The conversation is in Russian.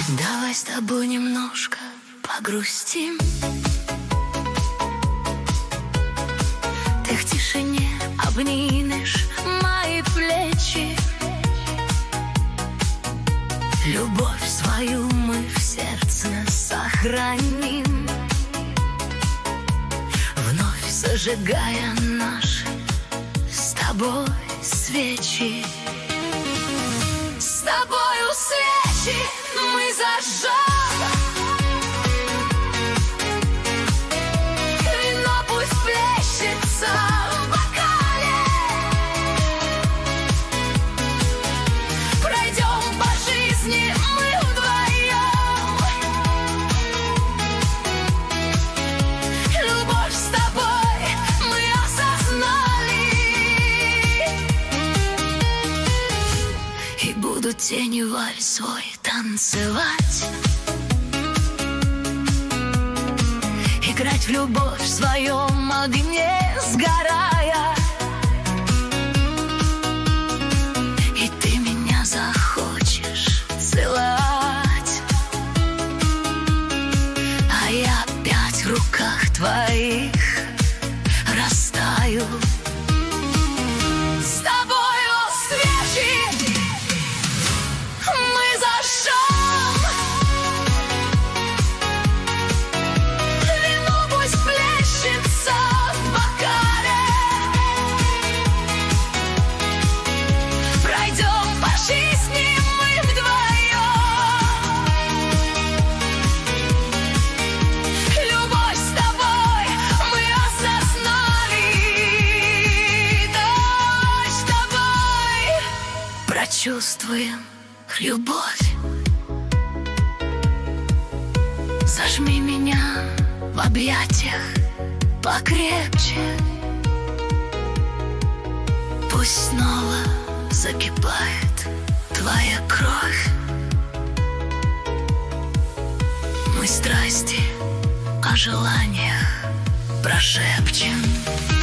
Давай с тобой немножко погрустим. Ты в тишине обнимешь мои плечи. Любовь свою мы в сердце сохраним, вновь зажигая наши с тобой свечи. С тобою свечи мы зажжем, вино пусть плещется в бокале. Пройдем по жизни мы вдвоем, любовь с тобой мы осознали, и буду тени вальс свой танцевать, играть в любовь в своем огне сгорая. И ты меня захочешь целовать, а я опять в руках твоих растаю. С тобою свечи мы зажжем, вино пусть плещется в бокале. Пройдем по жизни мы вдвоем, любовь с тобой мы осознали. Давай с тобой прочувствуем любовь. Зажми меня в объятиях покрепче, пусть снова закипает твоя кровь. Мы страсти о желаниях прошепчем.